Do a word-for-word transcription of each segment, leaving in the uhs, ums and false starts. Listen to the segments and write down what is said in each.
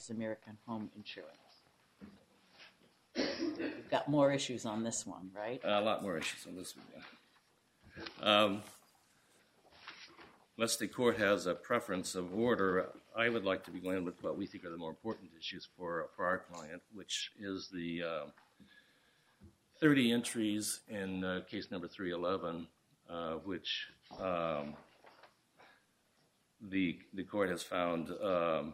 versus American Home Insurance. We've got more issues on this one, right? Uh, a lot more issues on this one, yeah. Um, unless the court has a preference of order, I would like to begin with what we think are the more important issues for, for our client, which is the uh, thirty entries in uh, case number three eleven, uh, which um, the the court has found um,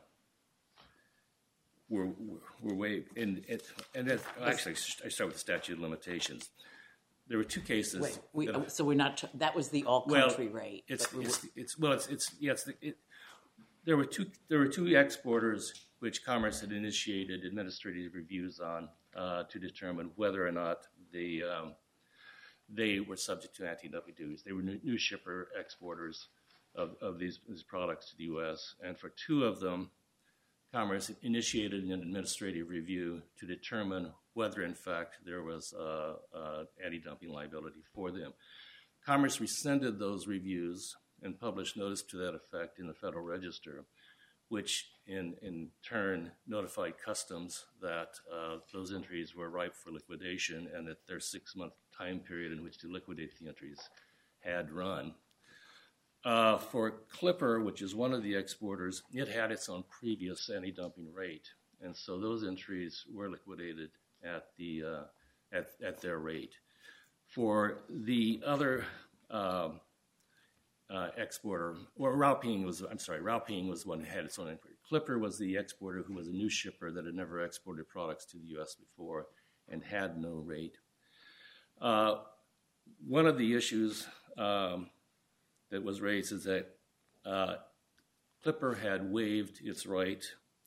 were were way and it, and it, actually I start with the statute of limitations. There were two cases. Wait, we, that, so we're not. That was the all-country well, rate. It's, we it's, were, it's well, it's it's yes. Yeah, it, there were two there were two exporters which Commerce had initiated administrative reviews on uh, to determine whether or not they um, they were subject to anti-dumping duties. They were new, new shipper exporters of of these, these products to the U S and for two of them, Commerce initiated an administrative review to determine whether, in fact, there was uh, uh, anti-dumping liability for them. Commerce rescinded those reviews and published notice to that effect in the Federal Register, which in, in turn notified Customs that uh, those entries were ripe for liquidation and that their six-month time period in which to liquidate the entries had run. Uh, for Clipper, which is one of the exporters, it had its own previous anti-dumping rate, and so those entries were liquidated at the uh, at at their rate. For the other uh, uh, exporter, or Rauping was I'm sorry, Rauping was the one who had its own entry. Clipper was the exporter who was a new shipper that had never exported products to the U S before and had no rate. Uh, one of the issues Um, that was raised is that uh, Clipper had waived its right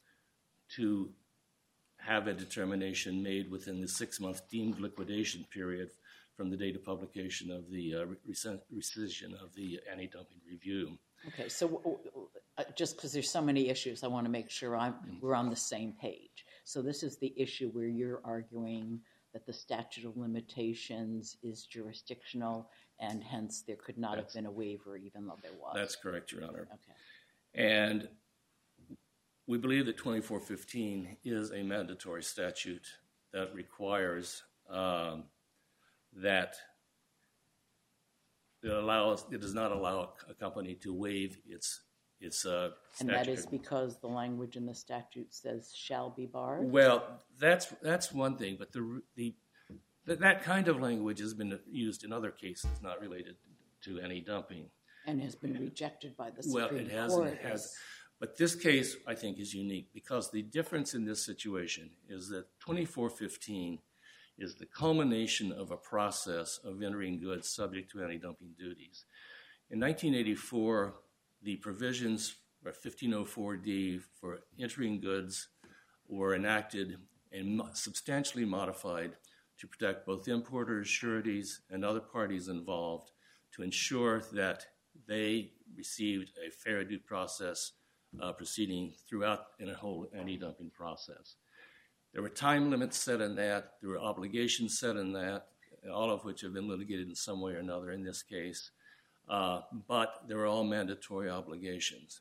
to have a determination made within the six-month deemed liquidation period from the date of publication of the uh, rescission of the anti-dumping review. Okay, so uh, just because there's so many issues, I want to make sure I'm, mm-hmm. we're on the same page. So this is the issue where you're arguing that the statute of limitations is jurisdictional and hence there could not that's, have been a waiver even though there was. That's correct, Your Honor. Okay. And we believe that twenty-four fifteen is a mandatory statute that requires um, that it allows it does not allow a company to waive its its uh, and that is because the language in the statute says shall be barred? Well, that's that's one thing, but the the that kind of language has been used in other cases not related to any dumping. And has been rejected by the Supreme Court. Well, it has, and it has. But this case, I think, is unique because the difference in this situation is that twenty-four fifteen is the culmination of a process of entering goods subject to anti-dumping duties. In nineteen eighty-four, the provisions for fifteen oh four D for entering goods were enacted and substantially modified to protect both importers, sureties, and other parties involved to ensure that they received a fair due process uh, proceeding throughout in a whole anti-dumping process. There were time limits set in that. There were obligations set in that, all of which have been litigated in some way or another in this case. Uh, but they were all mandatory obligations.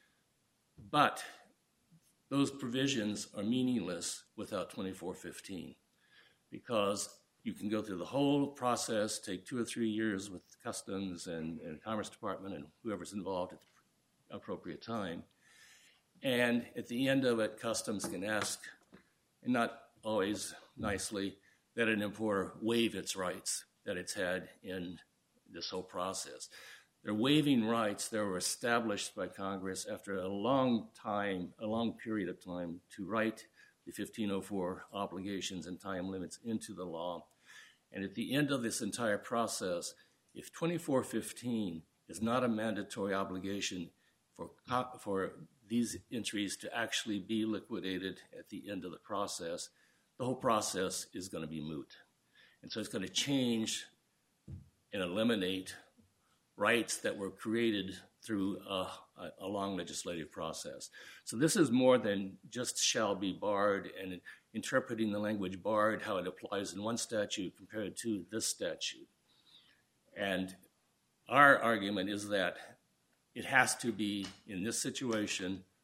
But those provisions are meaningless without twenty-four fifteen because you can go through the whole process, take two or three years with Customs and, and Commerce Department and whoever's involved at the appropriate time. And at the end of it, Customs can ask, and not always nicely, that an importer waive its rights that it's had in this whole process. They're waiving rights that were established by Congress after a long time, a long period of time to write the fifteen oh four obligations and time limits into the law. And at the end of this entire process, if twenty-four fifteen is not a mandatory obligation for, for these entries to actually be liquidated at the end of the process, the whole process is going to be moot. And so it's going to change and eliminate rights that were created through a, a long legislative process. So this is more than just shall be barred and interpreting the language barred, how it applies in one statute compared to this statute. And our argument is that it has to be, in this situation,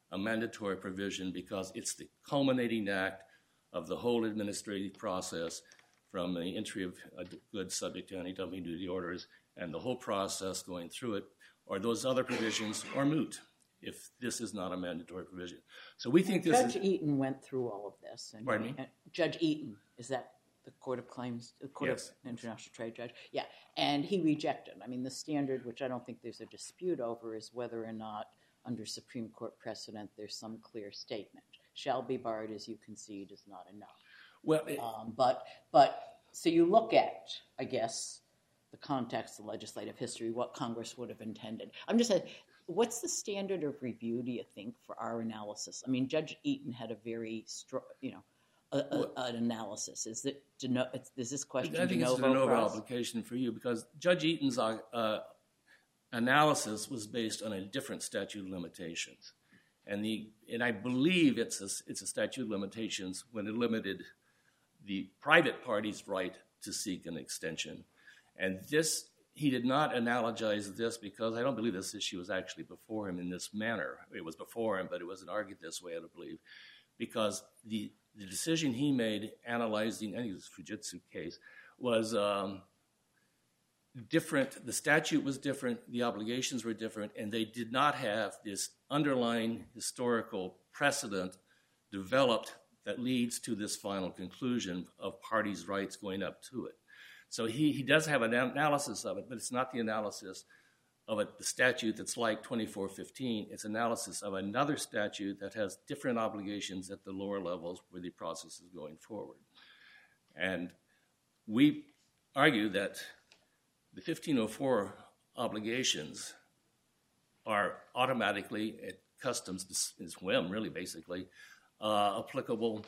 a mandatory provision because it's the culminating act of the whole administrative process from the entry of a good subject to anti-dumping duty orders and the whole process going through it, or those other provisions are moot if this is not a mandatory provision. So we think this Judge is... Eaton went through all of this. And, Pardon me? And Judge Eaton, is that the Court of Claims, the Court Yes. of International Trade Judge? Yeah, and he rejected. I mean, the standard, which I don't think there's a dispute over, is whether or not under Supreme Court precedent there's some clear statement. Shall be barred, as you concede, is not enough. Well, it, Um, but, but, so you look at, I guess, the context of legislative history, what Congress would have intended. I'm just saying, what's the standard of review, do you think, for our analysis? I mean, Judge Eaton had a very, stro- you know, a, a, an analysis. Is it, de no, is this question I think de it's a novo de for novo us? application for you because Judge Eaton's uh, analysis was based on a different statute of limitations. And the and I believe it's a, it's a statute of limitations when it limited the private party's right to seek an extension. And this, he did not analogize this because I don't believe this issue was actually before him in this manner. It was before him, but it wasn't argued this way, I don't believe, because the, the decision he made analyzing, I think it was a Fujitsu case, was um, different. The statute was different, the obligations were different, and they did not have this underlying historical precedent developed that leads to this final conclusion of parties' rights going up to it. So he, he does have an analysis of it, but it's not the analysis of a, the statute that's like twenty-four fifteen. It's analysis of another statute that has different obligations at the lower levels where the process is going forward. And we argue that the fifteen oh four obligations are automatically at customs' whim, really, basically, uh, applicable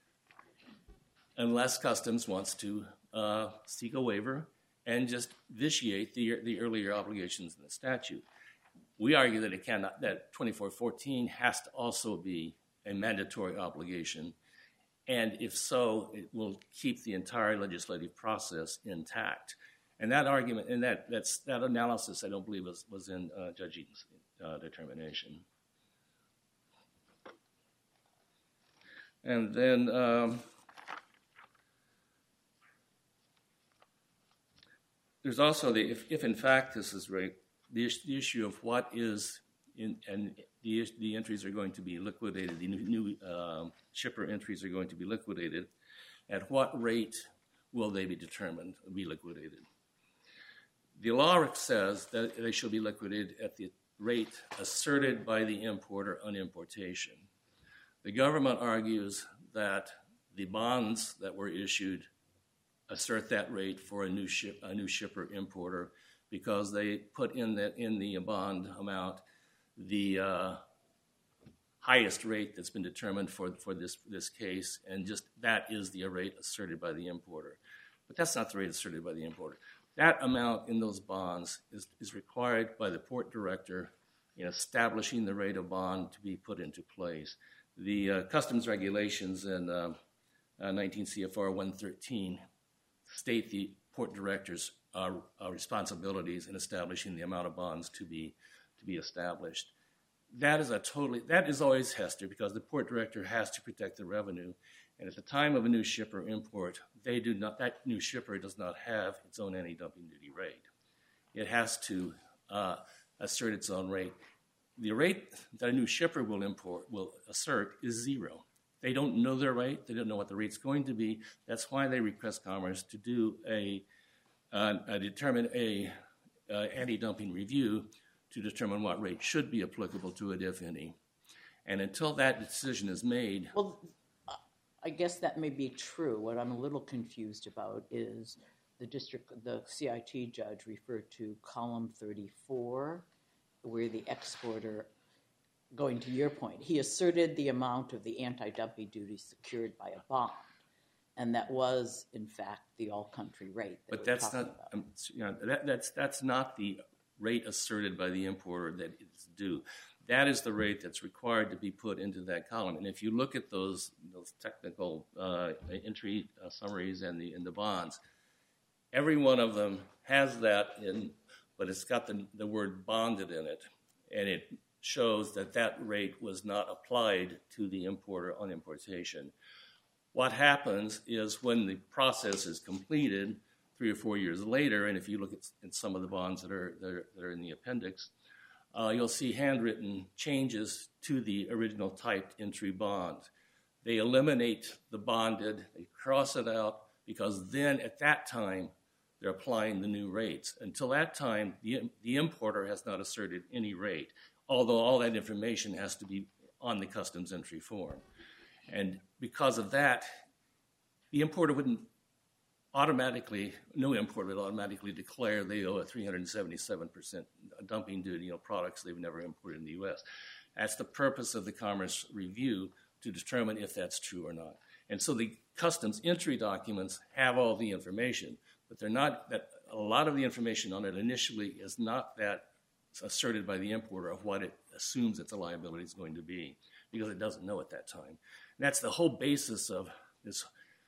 unless customs wants to uh, seek a waiver and just vitiate the, the earlier obligations in the statute. We argue that it cannot, that twenty-four fourteen has to also be a mandatory obligation, and if so, it will keep the entire legislative process intact. And that argument, and that that's that analysis, I don't believe was was in uh, Judge Eaton's uh, determination. And then um, there's also the if, if in fact this is right, the, the issue of what is in and the the entries are going to be liquidated. The new, new uh, shipper entries are going to be liquidated. At what rate will they be determined, be liquidated? The law says that they shall be liquidated at the rate asserted by the importer on importation. The government argues that the bonds that were issued assert that rate for a new ship, a new shipper importer because they put in that in the bond amount the uh, highest rate that's been determined for for this this case, and just that is the rate asserted by the importer. But that's not the rate asserted by the importer. That amount in those bonds is, is required by the port director in establishing the rate of bond to be put into place. The uh, customs regulations in uh, uh, nineteen C F R one thirteen state the port director's uh, uh, responsibilities in establishing the amount of bonds to be to be established. That is a totally that is always Hester because the port director has to protect the revenue. And at the time of a new shipper import, they do not. That new shipper does not have its own anti-dumping duty rate. It has to uh, assert its own rate. The rate that a new shipper will import will assert is zero. They don't know their rate. They don't know what the rate's going to be. That's why they request Commerce to do a, uh, a determine a uh, anti-dumping review to determine what rate should be applicable to it, if any. And until that decision is made. Well, I guess that may be true. What I'm a little confused about is the district, the C I T judge referred to column thirty-four, where the exporter, going to your point, he asserted the amount of the anti-dumping duty secured by a bond, and that was, in fact, the all-country rate. That but that's not, um, you know, that, that's that's not the rate asserted by the importer that is due. That is the rate that's required to be put into that column. And if you look at those those technical uh, entry uh, summaries and the and the bonds, every one of them has that in, but it's got the, the word bonded in it. And it shows that that rate was not applied to the importer on importation. What happens is when the process is completed three or four years later, and if you look at, at some of the bonds that are, that are, that are in the appendix, uh, you'll see handwritten changes to the original typed entry bond. They eliminate the bonded, they cross it out, because then at that time, they're applying the new rates. Until that time, the, the importer has not asserted any rate, although all that information has to be on the customs entry form. And because of that, the importer wouldn't automatically, no importer would automatically declare they owe a three hundred seventy-seven percent dumping duty on products they've never imported in the U S. That's the purpose of the Commerce Review, to determine if that's true or not. And so the customs entry documents have all the information, but they're not, that a lot of the information on it initially is not that asserted by the importer of what it assumes its liability is going to be, because it doesn't know at that time. And that's the whole basis of this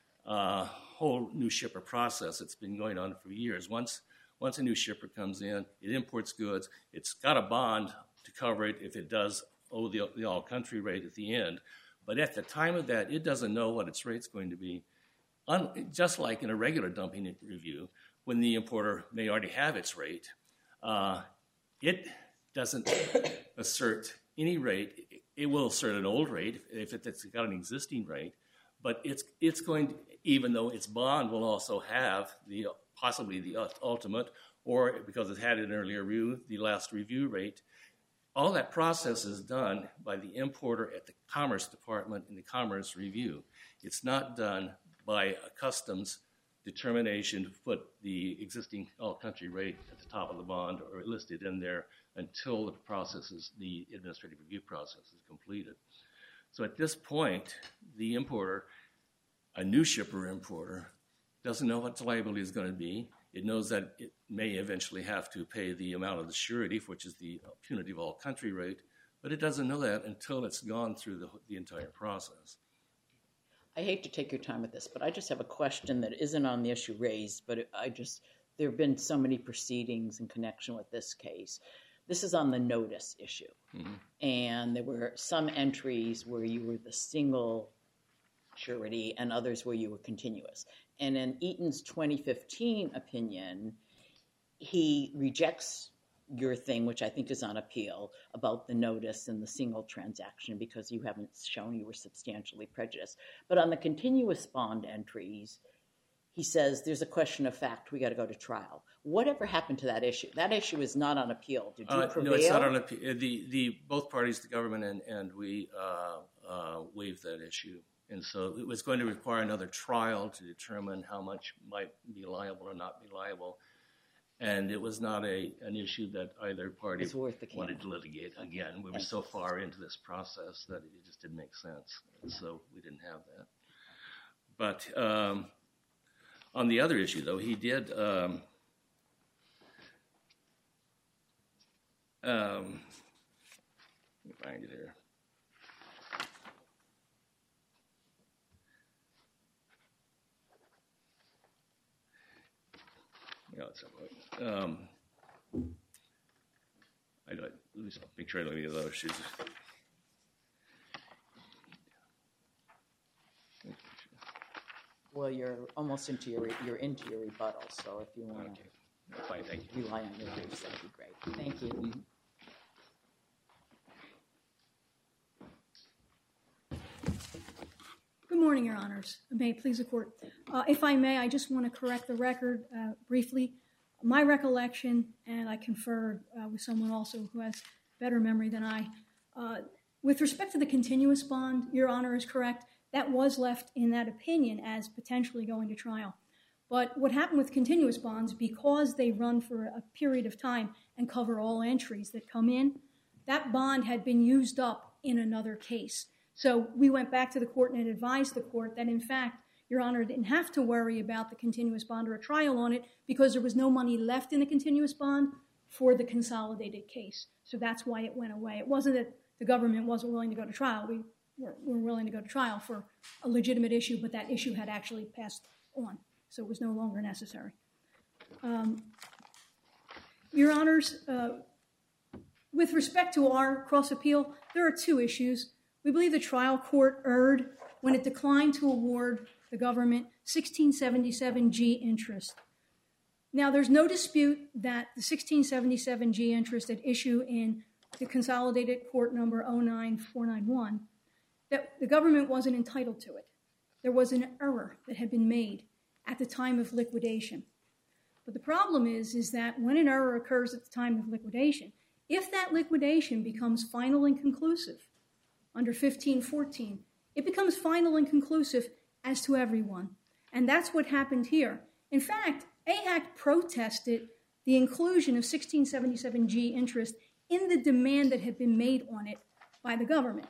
uh, whole new shipper process that's been going on for years. Once, once a new shipper comes in, it imports goods, it's got a bond to cover it if it does owe the, the all-country rate at the end. But at the time of that, it doesn't know what its rate's going to be. Un- just like in a regular dumping review, when the importer may already have its rate, uh, it doesn't assert any rate. It will assert an old rate if it's got an existing rate, but it's it's going to, even though its bond will also have the possibly the ultimate, or because it had an earlier review, the last review rate. All that process is done by the importer at the Commerce Department in the Commerce Review. It's not done by a customs determination to put the existing all-country rate at the top of the bond or listed in there until the process is, the administrative review process is completed. So at this point, the importer, a new shipper importer, doesn't know what the liability is going to be. It knows that it may eventually have to pay the amount of the surety, which is the punitive all-country rate, but it doesn't know that until it's gone through the, the entire process. I hate to take your time with this, but I just have a question that isn't on the issue raised, but I just, there have been so many proceedings in connection with this case. This is on the notice issue. Mm-hmm. And there were some entries where you were the single surety and others where you were continuous. And in Eaton's twenty fifteen opinion, he rejects your thing, which I think is on appeal, about the notice and the single transaction because you haven't shown you were substantially prejudiced. But on the continuous bond entries, he says there's a question of fact, we got to go to trial. Whatever happened to that issue? That issue is not on appeal. Did you uh, prevail? No, it's not on appeal. The, the, both parties, the government and, and we, uh, uh, waived that issue. And so it was going to require another trial to determine how much might be liable or not be liable. And it was not a an issue that either party wanted to litigate. Again, we were so far into this process that it just didn't make sense. And so we didn't have that. But um, on the other issue, though, he did... Um, um, let me find it here. Yeah, it's um, I don't, let me make sure I don't need those issues. Well, you're almost into your you're into your rebuttal, so if you want okay. to Fine, thank you. rely on your briefs, that'd be great. Thank you. Mm-hmm. Good morning, Your Honors. May it please the Court. Uh, if I may, I just want to correct the record uh, briefly. My recollection, and I confer uh, with someone also who has better memory than I, uh, with respect to the continuous bond, Your Honor is correct. That was left in that opinion as potentially going to trial. But what happened with continuous bonds, because they run for a period of time and cover all entries that come in, that bond had been used up in another case. So we went back to the court and advised the court that, in fact, Your Honor didn't have to worry about the continuous bond or a trial on it because there was no money left in the continuous bond for the consolidated case. So that's why it went away. It wasn't that the government wasn't willing to go to trial. We were, were willing to go to trial for a legitimate issue, but that issue had actually passed on. So it was no longer necessary. Um, Your Honors, uh, with respect to our cross appeal, there are two issues. We believe the trial court erred when it declined to award the government sixteen seventy-seven G interest. Now, there's no dispute that the sixteen seventy-seven G interest at issue in the consolidated court number oh nine four nine one, that the government wasn't entitled to it. There was an error that had been made at the time of liquidation. But the problem is, is that when an error occurs at the time of liquidation, if that liquidation becomes final and conclusive under fifteen fourteen, it becomes final and conclusive as to everyone. And that's what happened here. In fact, A H A C protested the inclusion of sixteen seventy-seven G interest in the demand that had been made on it by the government.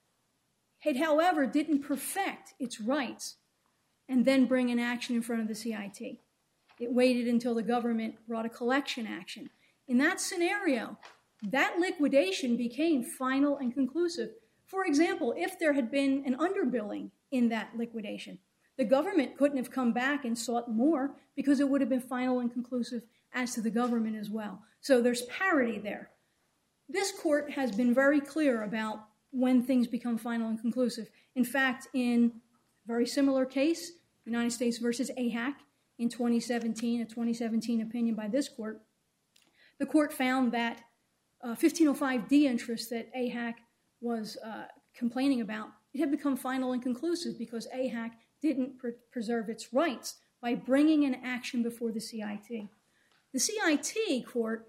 It, however, didn't perfect its rights and then bring an action in front of the C I T. It waited until the government brought a collection action. In that scenario, that liquidation became final and conclusive. For example, if there had been an underbilling in that liquidation, the government couldn't have come back and sought more because it would have been final and conclusive as to the government as well. So there's parity there. This court has been very clear about when things become final and conclusive. In fact, in a very similar case, United States versus A H A C in twenty seventeen, a twenty seventeen opinion by this court, the court found that uh, fifteen oh five D interest that A H A C was uh, complaining about, it had become final and conclusive because A H A C didn't pre- preserve its rights by bringing an action before the C I T. The C I T court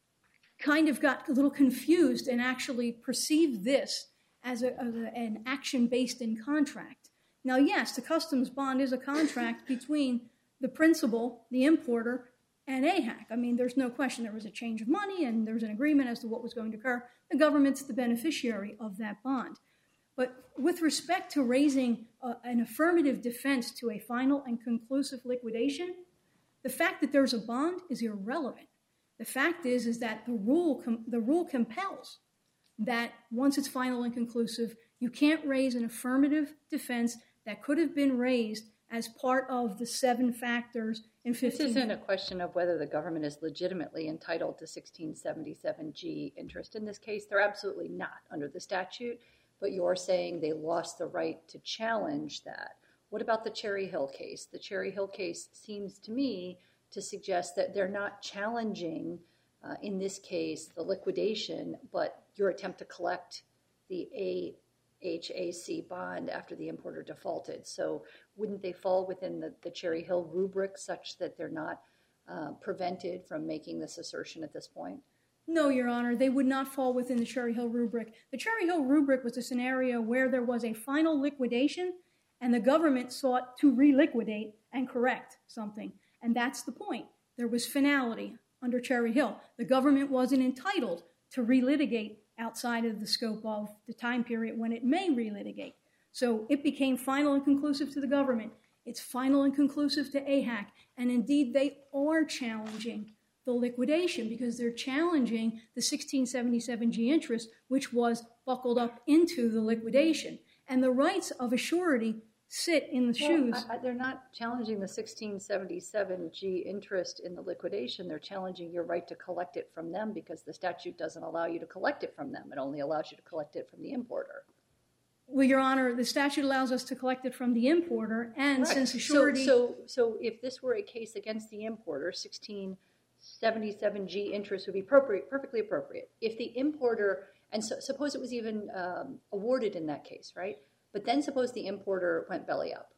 kind of got a little confused and actually perceived this as, a, as a, an action based in contract. Now, yes, the customs bond is a contract between the principal, the importer, and A H A C. I mean, there's no question there was a change of money and there was an agreement as to what was going to occur. The government's the beneficiary of that bond. But with respect to raising uh, an affirmative defense to a final and conclusive liquidation, the fact that there's a bond is irrelevant. The fact is, is that the rule, com- the rule compels that once it's final and conclusive, you can't raise an affirmative defense that could have been raised as part of the seven factors in fifteen. This isn't a question of whether the government is legitimately entitled to sixteen seventy-seven G interest. In this case, they're absolutely not under the statute, but you're saying they lost the right to challenge that. What about the Cherry Hill case? The Cherry Hill case seems to me to suggest that they're not challenging, uh, in this case, the liquidation, but your attempt to collect the A H A C bond after the importer defaulted. So wouldn't they fall within the, the Cherry Hill rubric such that they're not uh, prevented from making this assertion at this point? No, Your Honor, they would not fall within the Cherry Hill rubric. The Cherry Hill rubric was a scenario where there was a final liquidation and the government sought to reliquidate and correct something. And that's the point. There was finality under Cherry Hill. The government wasn't entitled to relitigate outside of the scope of the time period when it may relitigate. So it became final and conclusive to the government. It's final and conclusive to A H A C. And indeed, they are challenging the liquidation because they're challenging the sixteen seventy-seven G interest, which was buckled up into the liquidation. And the rights of a surety sit in the well, shoes. I, I, they're not challenging the sixteen seventy-seven G interest in the liquidation. They're challenging your right to collect it from them because the statute doesn't allow you to collect it from them. It only allows you to collect it from the importer. Well, Your Honor, the statute allows us to collect it from the importer, and right. since a surety... So, so, so if this were a case against the importer, sixteen seventy-seven G interest would be appropriate, perfectly appropriate. If the importer, and so, suppose it was even um, awarded in that case, right? But then suppose the importer went belly up.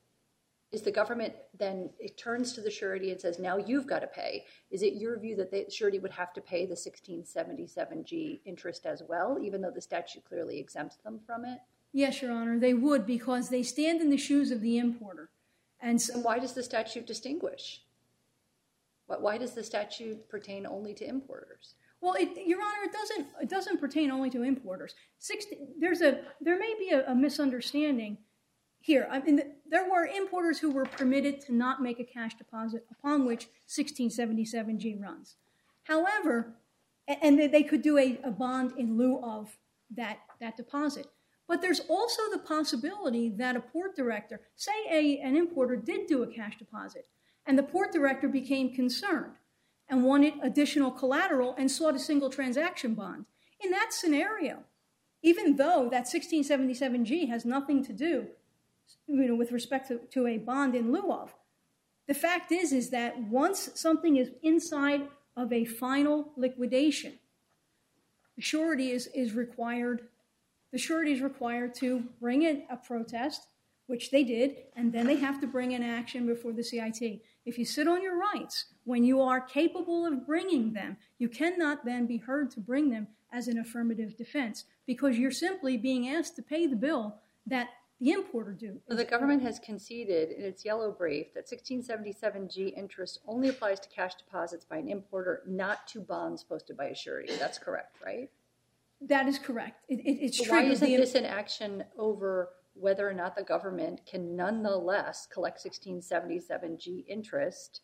Is the government then, it turns to the surety and says, now you've got to pay. Is it your view that the surety would have to pay the sixteen seventy-seven G interest as well, even though the statute clearly exempts them from it? Yes, Your Honor, they would because they stand in the shoes of the importer. And, so, and why does the statute distinguish? Why does the statute pertain only to importers? Well, it, Your Honor, it doesn't. It doesn't pertain only to importers. sixty, there's a there may be a, a misunderstanding here. I mean, there were importers who were permitted to not make a cash deposit upon which sixteen seventy-seven G runs. However, and they could do a, a bond in lieu of that that deposit. But there's also the possibility that a port director, say a, an importer did do a cash deposit, and the port director became concerned and wanted additional collateral and sought a single transaction bond. In that scenario, even though that sixteen seventy-seven G has nothing to do, you know, with respect to, to a bond in lieu of, the fact is, is that once something is inside of a final liquidation, the surety is, is required, the surety is required to bring in a protest, which they did, and then they have to bring in action before the C I T. If you sit on your rights, when you are capable of bringing them, you cannot then be heard to bring them as an affirmative defense, because you're simply being asked to pay the bill that the importer due. So the government has conceded in its yellow brief that sixteen seventy-seven G interest only applies to cash deposits by an importer, not to bonds posted by a surety. That's correct, right? That is correct. It, it, it's so true. Why isn't this an action over whether or not the government can nonetheless collect sixteen seventy-seven G interest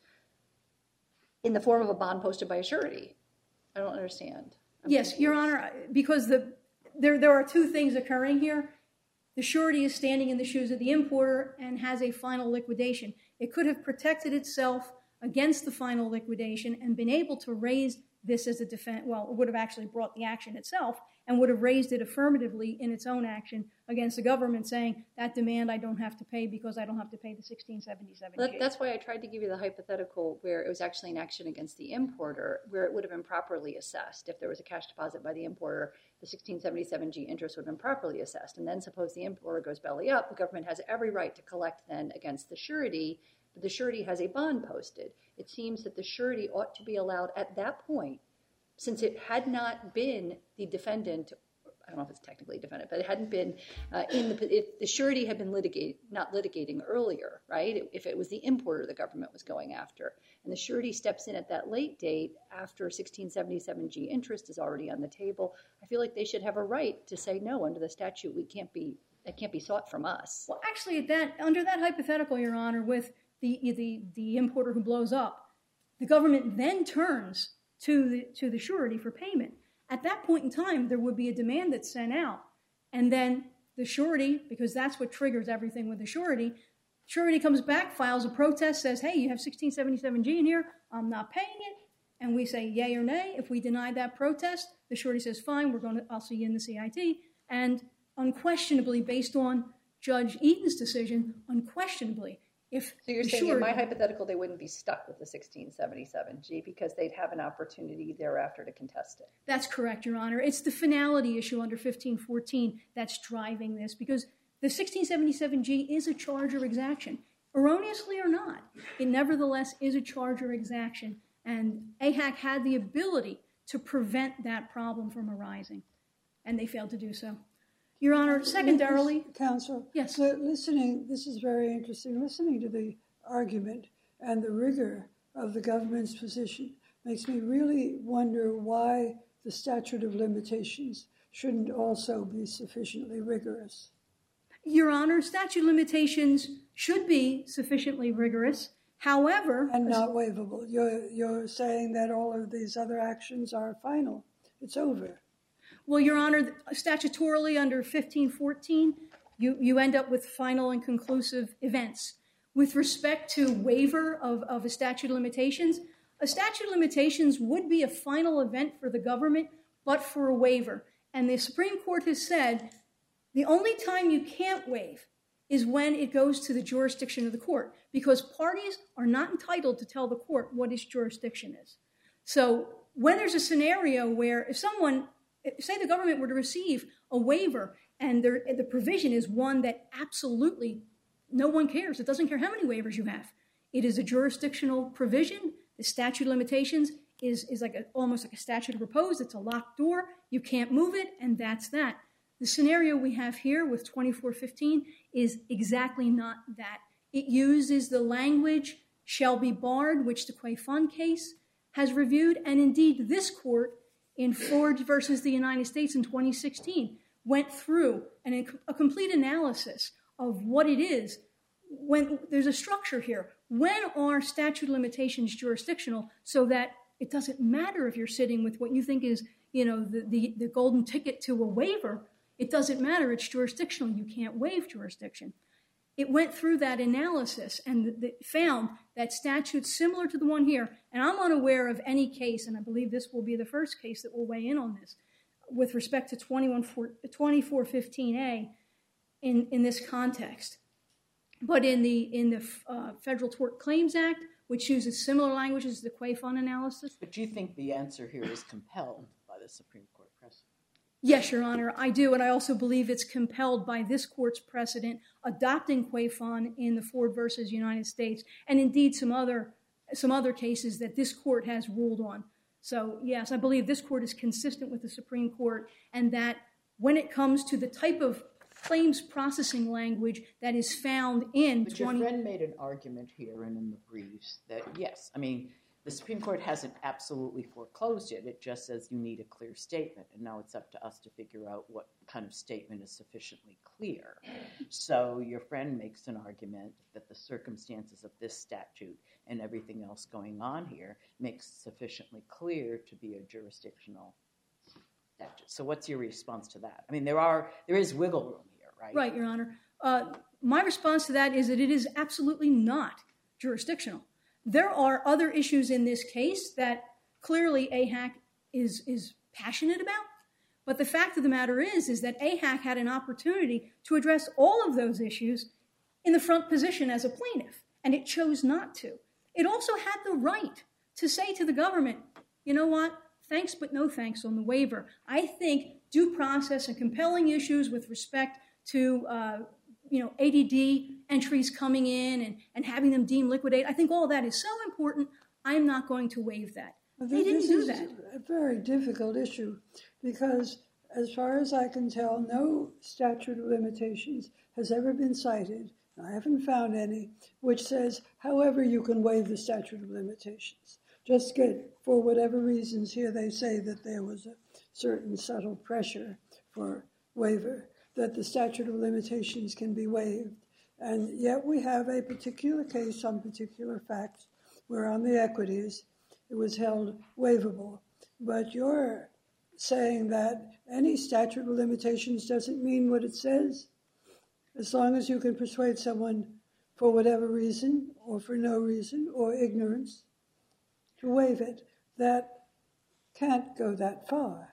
in the form of a bond posted by a surety? I don't understand. I'm yes, confused. Your Honor, because the there there are two things occurring here. The surety is standing in the shoes of the importer and has a final liquidation. It could have protected itself against the final liquidation and been able to raise this as a defense. Well, it would have actually brought the action itself and would have raised it affirmatively in its own action against the government, saying that demand I don't have to pay because I don't have to pay the sixteen seventy-seven G. That, that's why I tried to give you the hypothetical where it was actually an action against the importer, where it would have been properly assessed. If there was a cash deposit by the importer, the sixteen seventy-seven G interest would have been properly assessed. And then suppose the importer goes belly up, the government has every right to collect then against the surety, but the surety has a bond posted. It seems that the surety ought to be allowed at that point, since it had not been the defendant, I don't know if it's technically defendant, but it hadn't been uh, in the, if the surety had been litigate, not litigating earlier, right? If it was the importer the government was going after, and the surety steps in at that late date after sixteen seventy-seven G interest is already on the table, I feel like they should have a right to say, no, under the statute, we can't be, that can't be sought from us. Well, actually, at that under that hypothetical, Your Honor, with the the the importer who blows up, the government then turns to the to the surety for payment. At that point in time, there would be a demand that's sent out, and then the surety, because that's what triggers everything with the surety, surety comes back, files a protest, says, hey, you have sixteen seventy-seven G in here, I'm not paying it, and we say yay or nay. If we deny that protest, the surety says, fine, we're going to, I'll see you in the C I T, and unquestionably, based on Judge Eaton's decision, unquestionably, if So you're the saying surety, in my hypothetical, they wouldn't be stuck with the sixteen seventy-seven G because they'd have an opportunity thereafter to contest it. That's correct, Your Honor. It's the finality issue under fifteen fourteen that's driving this, because the sixteen seventy-seven G is a charge or exaction. Erroneously or not, it nevertheless is a charge or exaction, and A H A C had the ability to prevent that problem from arising, and they failed to do so. Your Honor, secondarily... Counsel, yes. so listening, this is very interesting, listening to the argument and the rigor of the government's position makes me really wonder why the statute of limitations shouldn't also be sufficiently rigorous. Your Honor, statute of limitations should be sufficiently rigorous. However... And not waivable. You're, you're saying that all of these other actions are final. It's over. Well, Your Honor, statutorily under fifteen fourteen, you, you end up with final and conclusive events. With respect to waiver of, of a statute of limitations, a statute of limitations would be a final event for the government, but for a waiver. And the Supreme Court has said the only time you can't waive is when it goes to the jurisdiction of the court, because parties are not entitled to tell the court what its jurisdiction is. So when there's a scenario where if someone... Say the government were to receive a waiver and there, the provision is one that absolutely no one cares. It doesn't care how many waivers you have. It is a jurisdictional provision. The statute of limitations is, is like a, almost like a statute of repose. It's a locked door. You can't move it, and that's that. The scenario we have here with twenty-four fifteen is exactly not that. It uses the language shall be barred, which the Quay Fund case has reviewed, and indeed this court in Ford versus the United States in twenty sixteen, went through an, a complete analysis of what it is. When there's a structure here, when are statute of limitations jurisdictional, so that it doesn't matter if you're sitting with what you think is, you know, the, the, the golden ticket to a waiver. It doesn't matter. It's jurisdictional. You can't waive jurisdiction. it went through that analysis and th- th- found that statutes similar to the one here, and I'm unaware of any case, and I believe this will be the first case that will weigh in on this, with respect to twenty-four fifteen A in, in this context. But in the in the uh, Federal Tort Claims Act, which uses similar language as the Quayfon analysis. But do you think the answer here is compelled by the Supreme Court precedent? Yes, Your Honor, I do, and I also believe it's compelled by this court's precedent adopting Quayfon in the Ford versus United States, and indeed some other some other cases that this court has ruled on. So yes, I believe this court is consistent with the Supreme Court, and that when it comes to the type of claims processing language that is found in but twenty. Your friend made an argument here and in the briefs that yes, I mean, the Supreme Court hasn't absolutely foreclosed it. It just says you need a clear statement, and now it's up to us to figure out what kind of statement is sufficiently clear. So your friend makes an argument that the circumstances of this statute and everything else going on here makes sufficiently clear to be a jurisdictional statute. So what's your response to that? I mean, there are there is wiggle room here, right? Right, Your Honor. Uh, my response to that is that it is absolutely not jurisdictional. There are other issues in this case that clearly A H A C is, is passionate about, but the fact of the matter is, is that A H A C had an opportunity to address all of those issues in the front position as a plaintiff, and it chose not to. It also had the right to say to the government, you know what, thanks but no thanks on the waiver. I think due process and compelling issues with respect to uh, you know, A D D entries coming in and, and having them deemed liquidate, I think all of that is so important, I'm not going to waive that. Well, they didn't this do is that. a very difficult issue because, as far as I can tell, no statute of limitations has ever been cited, I haven't found any, which says, however, you can waive the statute of limitations. Just get, for whatever reasons here, they say that there was a certain subtle pressure for waiver, that the statute of limitations can be waived. And yet we have a particular case on particular facts where on the equities it was held waivable. But you're saying that any statute of limitations doesn't mean what it says? As long as you can persuade someone for whatever reason or for no reason or ignorance to waive it, that can't go that far.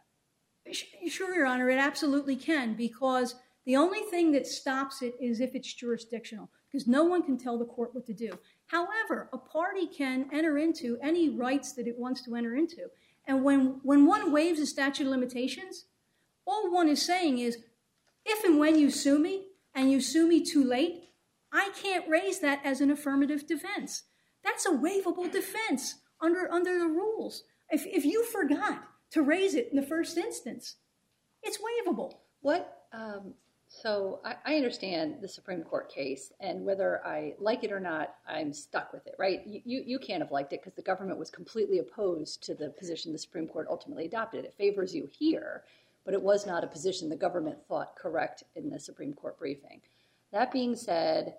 Sure, Your Honor, it absolutely can, because the only thing that stops it is if it's jurisdictional, because no one can tell the court what to do. However, a party can enter into any rights that it wants to enter into. And when, when one waives a statute of limitations, all one is saying is, if and when you sue me, and you sue me too late, I can't raise that as an affirmative defense. That's a waivable defense under, under the rules. If, if you forgot to raise it in the first instance, it's waivable. What, um, so I, I understand the Supreme Court case, and whether I like it or not, I'm stuck with it, right? You, you, you can't have liked it because the government was completely opposed to the position the Supreme Court ultimately adopted. It favors you here, but it was not a position the government thought correct in the Supreme Court briefing. That being said,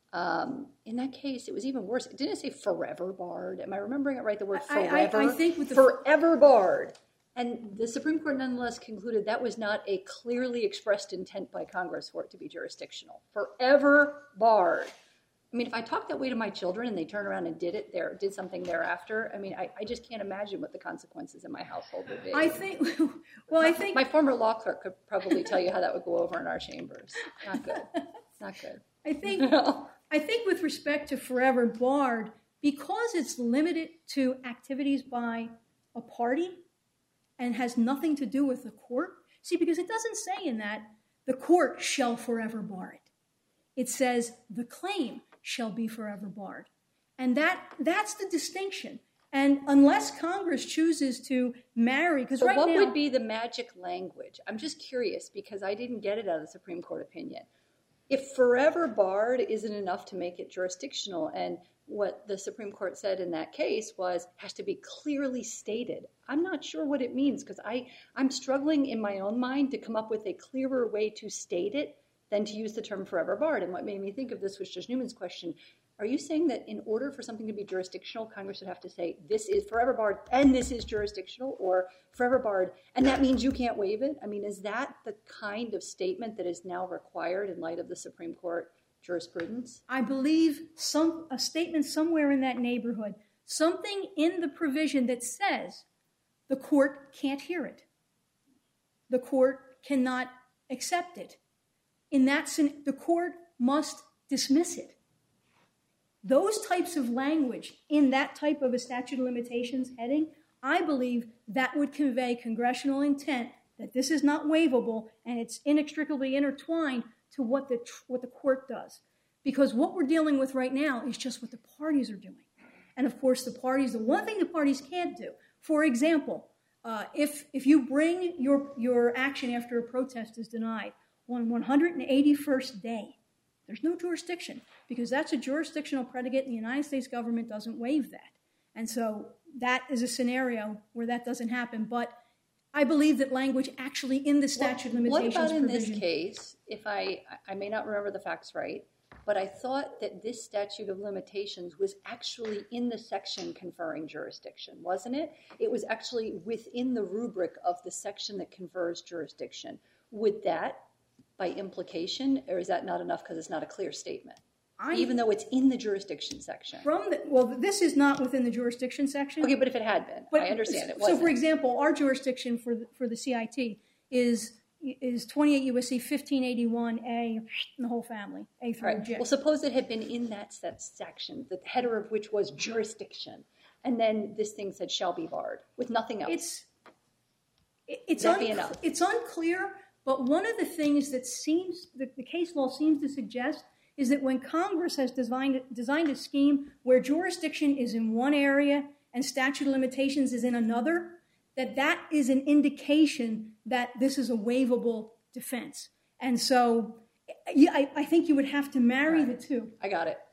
um, in that case, it was even worse. Didn't it say forever barred? Am I remembering it right, the word forever? I, I, I think with the forever barred. And the Supreme Court nonetheless concluded that was not a clearly expressed intent by Congress for it to be jurisdictional. Forever barred. I mean, if I talk that way to my children and they turn around and did it there, did something thereafter, I mean, I, I just can't imagine what the consequences in my household would be. I think, well, I think... My former law clerk could probably tell you how that would go over in our chambers. Not good. Not good. I think, no. I think with respect to forever barred, because it's limited to activities by a party and has nothing to do with the court. See, because it doesn't say in that, the court shall forever bar it. It says the claim shall be forever barred. And that that's the distinction. And unless Congress chooses to marry, because right what now... What would be the magic language? I'm just curious because I didn't get it out of the Supreme Court opinion. If forever barred isn't enough to make it jurisdictional, and what the Supreme Court said in that case was has to be clearly stated. I'm not sure what it means because I I'm struggling in my own mind to come up with a clearer way to state it than to use the term forever barred. And what made me think of this was Judge Newman's question. Are you saying that in order for something to be jurisdictional, Congress would have to say this is forever barred and this is jurisdictional, or forever barred and that means you can't waive it? I mean, is that the kind of statement that is now required in light of the Supreme Court jurisprudence? I believe some a statement somewhere in that neighborhood, something in the provision that says the court can't hear it. The court cannot accept it. In that sense, the court must dismiss it. Those types of language in that type of a statute of limitations heading, I believe that would convey congressional intent that this is not waivable and it's inextricably intertwined to what the what the court does. Because what we're dealing with right now is just what the parties are doing. And of course, the parties, the one thing the parties can't do, for example, uh, if if you bring your, your action after a protest is denied on one hundred eighty-first day, there's no jurisdiction because that's a jurisdictional predicate and the United States government doesn't waive that. And so that is a scenario where that doesn't happen. But I believe that language actually in the statute of limitations What about in provision, this case, if I, I may not remember the facts right, but I thought that this statute of limitations was actually in the section conferring jurisdiction, wasn't it? It was actually within the rubric of the section that confers jurisdiction. Would that, by implication, or is that not enough because it's not a clear statement? I, Even though it's in the jurisdiction section. From the, well, this is not within the jurisdiction section. Okay, but if it had been, But, I understand it So, wasn't. for example, our jurisdiction for the, for the C I T is is twenty-eight U S C fifteen eighty-one A, and the whole family, A through Right. J. Well, suppose it had been in that set section, the header of which was jurisdiction, and then this thing said shall be barred with nothing else. It's it- it's That'd be un- enough. it's unclear, but one of the things that seems that the case law seems to suggest is that when Congress has designed designed a scheme where jurisdiction is in one area and statute of limitations is in another, that that is an indication that this is a waivable defense. And so yeah, I, I think you would have to marry Right. the two. I got it.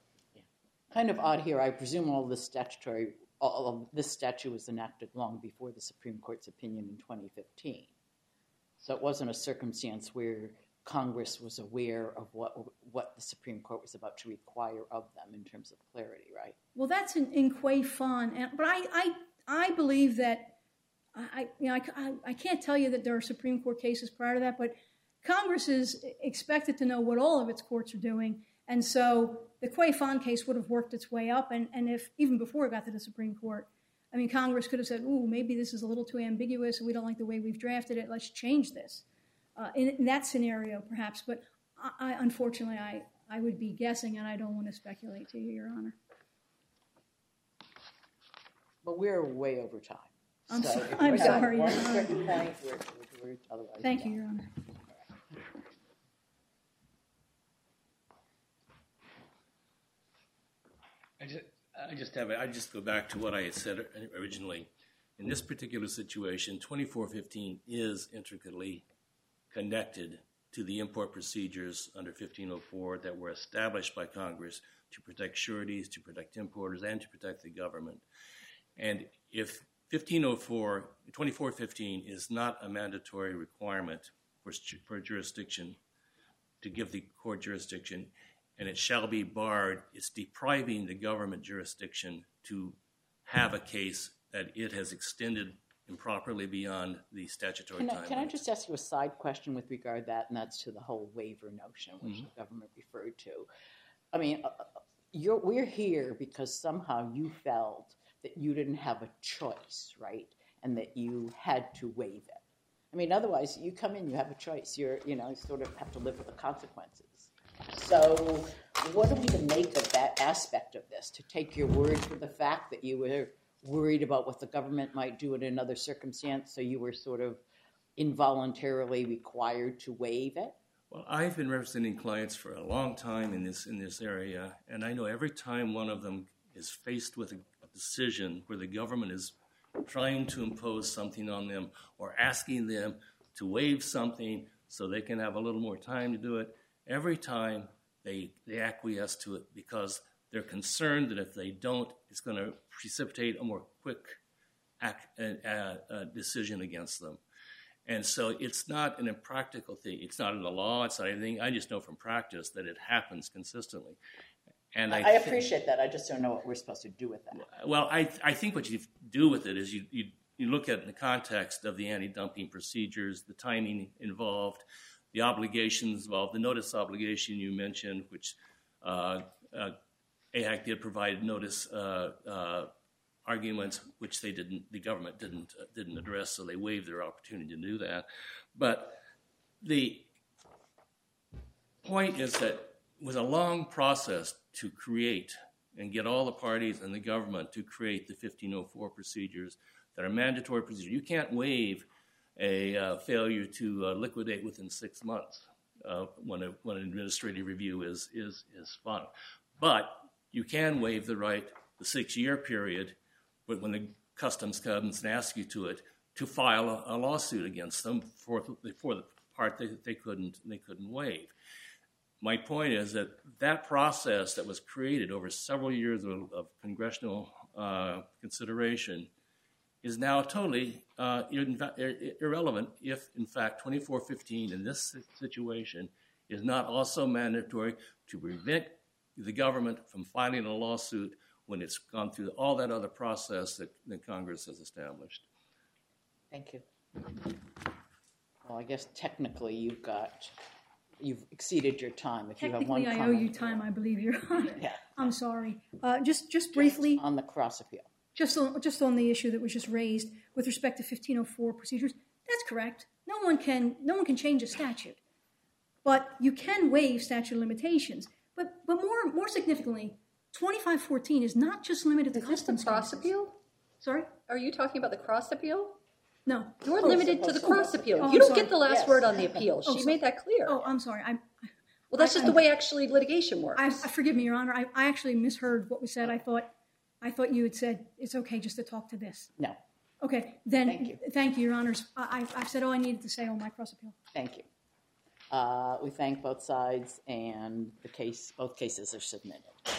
Kind of odd here. I presume all this statutory, all of this statute was enacted long before the Supreme Court's opinion in twenty fifteen. So it wasn't a circumstance where Congress was aware of what what the Supreme Court was about to require of them in terms of clarity, right? Well, that's in, in Quay Fon, and but I, I I believe that I you know I, I, I can't tell you that there are Supreme Court cases prior to that, but Congress is expected to know what all of its courts are doing, and so the Quay Fon case would have worked its way up, and, and if even before it got to the Supreme Court, I mean, Congress could have said, "Ooh, maybe this is a little too ambiguous, and we don't like the way we've drafted it. Let's change this." Uh, in, in that scenario, perhaps, but I, I, unfortunately, I, I would be guessing, and I don't want to speculate to you, Your Honor. But we're way over time. I'm So so- if I'm we're at sorry, one Your Honor. certain point, we're, we're, we're otherwise Thank you, not. Your Honor. I just, I just have, I just go back to what I had said originally. In this particular situation, twenty-four fifteen is intricately connected to the import procedures under fifteen oh four that were established by Congress to protect sureties, to protect importers, and to protect the government. And if fifteen oh four, twenty-four fifteen is not a mandatory requirement for, for jurisdiction, to give the court jurisdiction, and it shall be barred, it's depriving the government jurisdiction to have a case that it has extended improperly beyond the statutory Can I, time can I limits. just ask you a side question with regard to that, and that's to the whole waiver notion, which Mhm. the government referred to. I mean, uh, you're, we're here because somehow you felt that you didn't have a choice, right, and that you had to waive it. I mean, otherwise, you come in, you have a choice. You're, you know, you sort of have to live with the consequences. So what are we to make of that aspect of this? To take your word for the fact that you were worried about what the government might do in another circumstance, so you were sort of involuntarily required to waive it? Well, I've been representing clients for a long time in this in this area, and I know every time one of them is faced with a, a decision where the government is trying to impose something on them or asking them to waive something so they can have a little more time to do it, every time they, they acquiesce to it because they're concerned that if they don't, it's going to precipitate a more quick act, uh, uh, decision against them. And so it's not an impractical thing. It's not in the law. It's not anything. I just know from practice that it happens consistently. And I, I appreciate that. I just don't know what we're supposed to do with that. Well, I I think what you do with it is you, you, you look at it in the context of the anti-dumping procedures, the timing involved, the obligations involved, the notice obligation you mentioned, which uh, uh, A H A C did provide notice uh, uh, arguments, which they didn't, the government didn't uh, didn't address, so they waived their opportunity to do that. But the point is that it was a long process to create and get all the parties and the government to create the fifteen oh four procedures that are mandatory procedures. You can't waive a uh, failure to uh, liquidate within six months uh, when, a, when an administrative review is, is, is final. But you can waive the right, the six-year period, but when the customs comes and asks you to it, to file a, a lawsuit against them for, for the part that they couldn't, they couldn't waive. My point is that that process that was created over several years of, of congressional uh, consideration is now totally uh, ir- irrelevant if, in fact, twenty-four fifteen in this situation is not also mandatory to prevent the government from filing a lawsuit when it's gone through all that other process that, that Congress has established. Thank you. Well, I guess technically you've got... You've exceeded your time. If you have one Technically, I owe you time, I believe, Your Honor. Yeah. I'm sorry. Uh, just, just briefly, on the cross appeal. just on, just on the issue that was just raised with respect to fifteen oh four procedures. That's correct. No one can, no one can change a statute, but you can waive statute of limitations. But, but more, more significantly, twenty-five fourteen is not just limited to Is this the customs cross cases. appeal? Sorry, Are you talking about the cross appeal? no. You're Oh, limited to the supposed to. cross appeal. Oh, you I'm don't sorry. get the last Yes. word on the appeal. Oh, She sorry. made that clear. Oh, I'm sorry. I, well, that's I- just the I'm- way actually litigation works. I, I forgive me, Your Honor. I, I actually misheard what was said. I thought, I thought you had said it's okay just to talk to this. No, Okay, then. Thank you. Thank you, Your Honors. I, I, I've said all I needed to say on my cross appeal. thank you. Uh, we thank both sides, and the case, both cases are submitted.